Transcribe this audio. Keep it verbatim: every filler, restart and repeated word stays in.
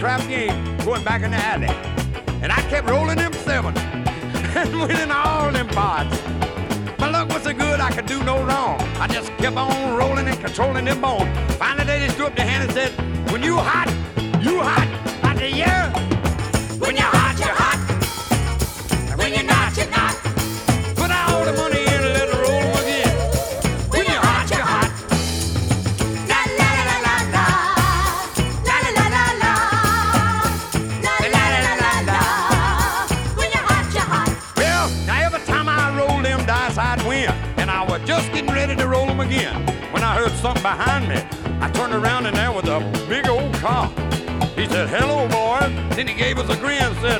trap game going back in the alley. And I kept rolling them seven and winning all them pots. My luck was so good I could do no wrong. I just kept on rolling and controlling them bones. Finally they just threw up their hand and said, when you hot, you hot. I said, yeah. When you're hot, you're hot. And when you're not, you're not. Put all the money in and let it roll again. When you're hot, you're hot. La la la la la. La la la la la. La la la la la. When you're hot, you're hot. Well, now every time I roll them dice, I'd win. And I was just getting ready to roll them again when I heard something behind me. I turned around and there was a big old car. He said, hello, boys. Then he gave us a grin and said,